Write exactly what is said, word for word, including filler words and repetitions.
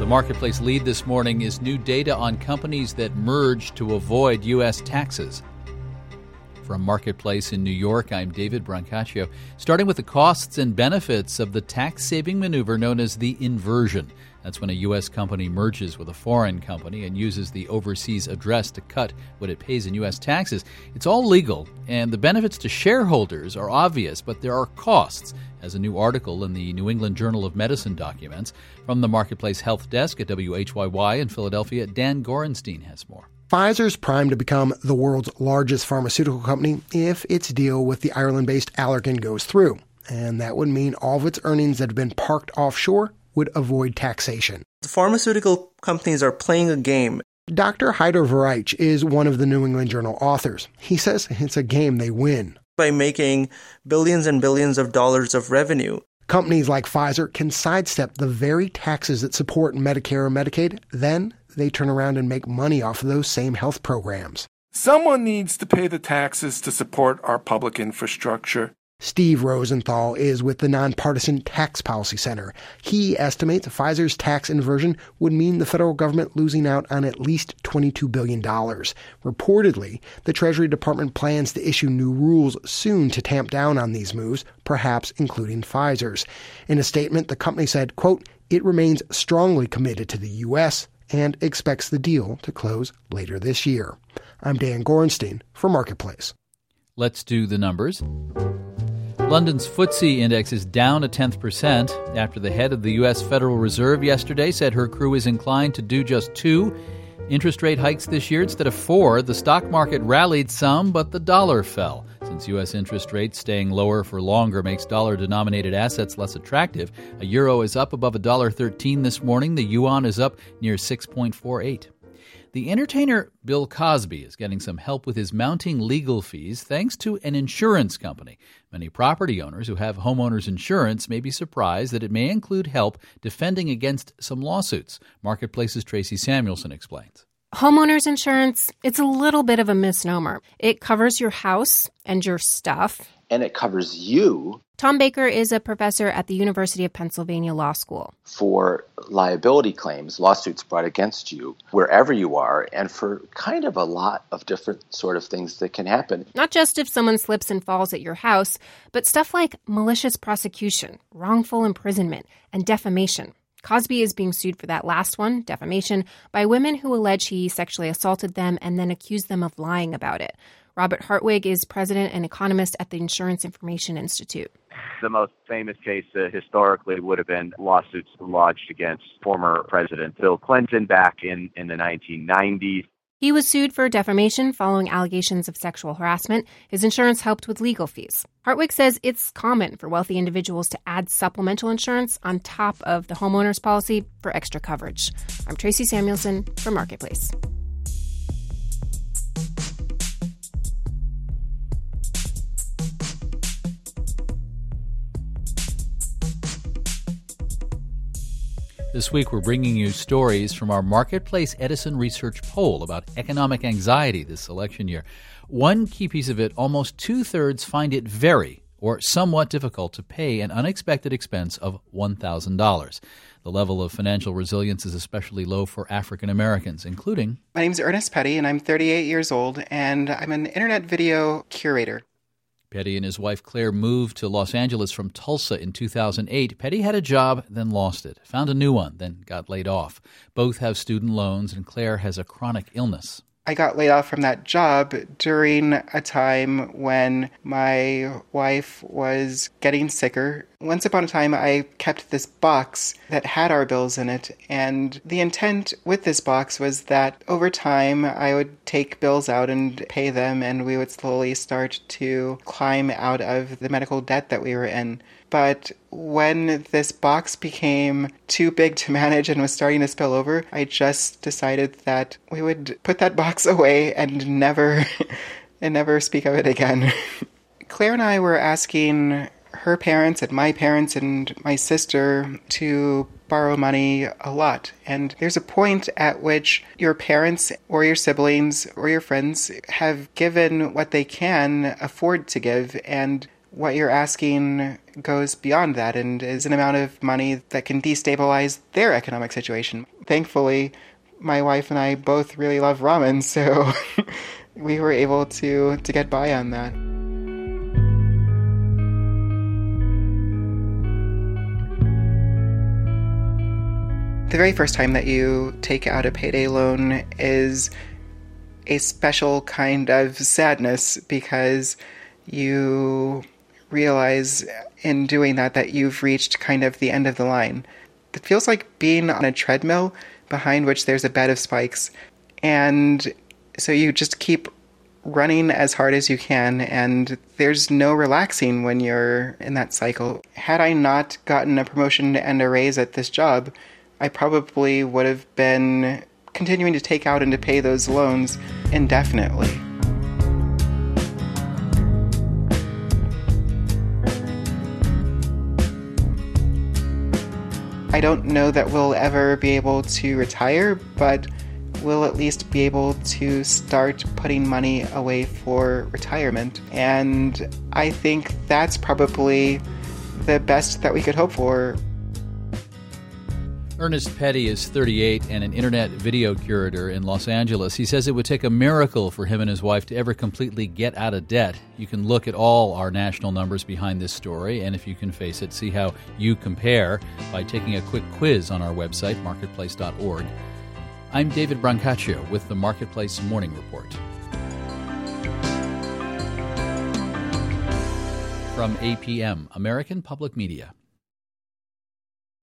The Marketplace lead this morning is new data on companies that merge to avoid U S taxes. From Marketplace in New York, I'm David Brancaccio. Starting with the costs and benefits of the tax-saving maneuver known as the inversion. That's when a U S company merges with a foreign company and uses the overseas address to cut what it pays in U S taxes. It's all legal, and the benefits to shareholders are obvious, but there are costs, as a new article in the New England Journal of Medicine documents. From the Marketplace Health Desk at W H Y Y in Philadelphia, Dan Gorenstein has more. Pfizer's primed to become the world's largest pharmaceutical company if its deal with the Ireland-based Allergan goes through. And that would mean all of its earnings that have been parked offshore would avoid taxation. The pharmaceutical companies are playing a game. Doctor Haider Varaich is one of the New England Journal authors. He says it's a game they win. By making billions and billions of dollars of revenue. Companies like Pfizer can sidestep the very taxes that support Medicare or Medicaid. Then they turn around and make money off of those same health programs. Someone needs to pay the taxes to support our public infrastructure. Steve Rosenthal is with the Nonpartisan Tax Policy Center. He estimates Pfizer's tax inversion would mean the federal government losing out on at least twenty-two billion dollars. Reportedly, the Treasury Department plans to issue new rules soon to tamp down on these moves, perhaps including Pfizer's. In a statement, the company said, quote, it remains strongly committed to the U S and expects the deal to close later this year. I'm Dan Gorenstein for Marketplace. Let's do the numbers. London's F T S E index is down a tenth percent after the head of the U S Federal Reserve yesterday said her crew is inclined to do just two interest rate hikes this year instead of four. The stock market rallied some, but the dollar fell. Since U S interest rates staying lower for longer makes dollar-denominated assets less attractive, a euro is up above one dollar thirteen this morning. The yuan is up near six point four eight. The entertainer Bill Cosby is getting some help with his mounting legal fees thanks to an insurance company. Many property owners who have homeowners insurance may be surprised that it may include help defending against some lawsuits. Marketplace's Tracy Samuelson explains. Homeowners insurance, it's a little bit of a misnomer. It covers your house and your stuff. And it covers you. Tom Baker is a professor at the University of Pennsylvania Law School. For liability claims, lawsuits brought against you, wherever you are, and for kind of a lot of different sort of things that can happen. Not just if someone slips and falls at your house, but stuff like malicious prosecution, wrongful imprisonment, and defamation. Cosby is being sued for that last one, defamation, by women who allege he sexually assaulted them and then accused them of lying about it. Robert Hartwig is president and economist at the Insurance Information Institute. The most famous case uh, historically would have been lawsuits lodged against former President Bill Clinton back in, in the nineteen nineties. He was sued for defamation following allegations of sexual harassment. His insurance helped with legal fees. Hartwig says it's common for wealthy individuals to add supplemental insurance on top of the homeowner's policy for extra coverage. I'm Tracy Samuelson for Marketplace. This week, we're bringing you stories from our Marketplace Edison Research poll about economic anxiety this election year. One key piece of it, almost two-thirds find it very or somewhat difficult to pay an unexpected expense of one thousand dollars. The level of financial resilience is especially low for African Americans, including... My name's Ernest Petty, and I'm thirty-eight years old, and I'm an internet video curator. Petty and his wife Claire moved to Los Angeles from Tulsa in two thousand eight. Petty had a job, then lost it. Found a new one, then got laid off. Both have student loans, and Claire has a chronic illness. I got laid off from that job during a time when my wife was getting sicker. Once upon a time, I kept this box that had our bills in it, and the intent with this box was that over time, I would take bills out and pay them, and we would slowly start to climb out of the medical debt that we were in. But when this box became too big to manage and was starting to spill over, I just decided that we would put that box away and never and never speak of it again. Claire and I were asking her parents and my parents and my sister to borrow money a lot. And there's a point at which your parents or your siblings or your friends have given what they can afford to give, and what you're asking goes beyond that and is an amount of money that can destabilize their economic situation. Thankfully, my wife and I both really love ramen, so we were able to, to get by on that. The very first time that you take out a payday loan is a special kind of sadness because you realize in doing that that you've reached kind of the end of the line. It feels like being on a treadmill behind which there's a bed of spikes. And so you just keep running as hard as you can, and there's no relaxing when you're in that cycle. Had I not gotten a promotion and a raise at this job, I probably would have been continuing to take out and to pay those loans indefinitely. I don't know that we'll ever be able to retire, but we'll at least be able to start putting money away for retirement. And I think that's probably the best that we could hope for. Ernest Petty is thirty-eight and an internet video curator in Los Angeles. He says it would take a miracle for him and his wife to ever completely get out of debt. You can look at all our national numbers behind this story, and if you can face it, see how you compare by taking a quick quiz on our website, marketplace dot org. I'm David Brancaccio with the Marketplace Morning Report. From A P M, American Public Media.